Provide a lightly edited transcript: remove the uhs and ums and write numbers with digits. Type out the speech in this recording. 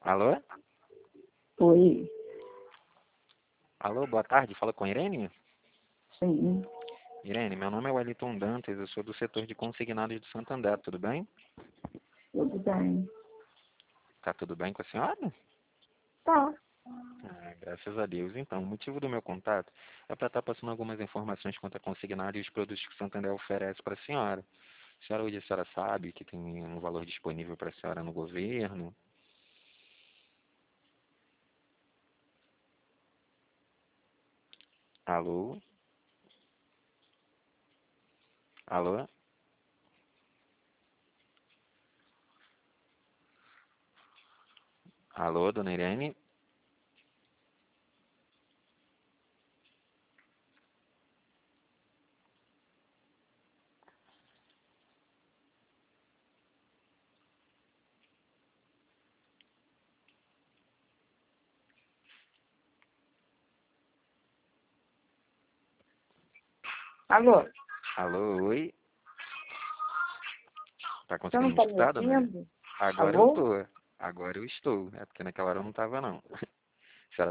Alô? Oi, Alô, boa tarde. Fala com a Irene? sim, Irene, meu nome é Wellington Dantas, eu sou do setor de consignados do Santander, tudo bem? tudo bem. Tá tudo bem com a senhora? Tá. Graças a Deus. Então, o motivo do meu contato é para estar passando algumas informações quanto a consignado e os produtos que o Santander oferece para a senhora. A senhora hoje a senhora sabe que tem um valor disponível para a senhora no governo? Alô? Alô? Alô, dona Irene? Alô, Alô, oi? Tá você não conseguindo me tá me escutar, dona Irene? ouvindo? Agora eu Alô? tô. Agora eu estou. É porque naquela hora eu não estava, não.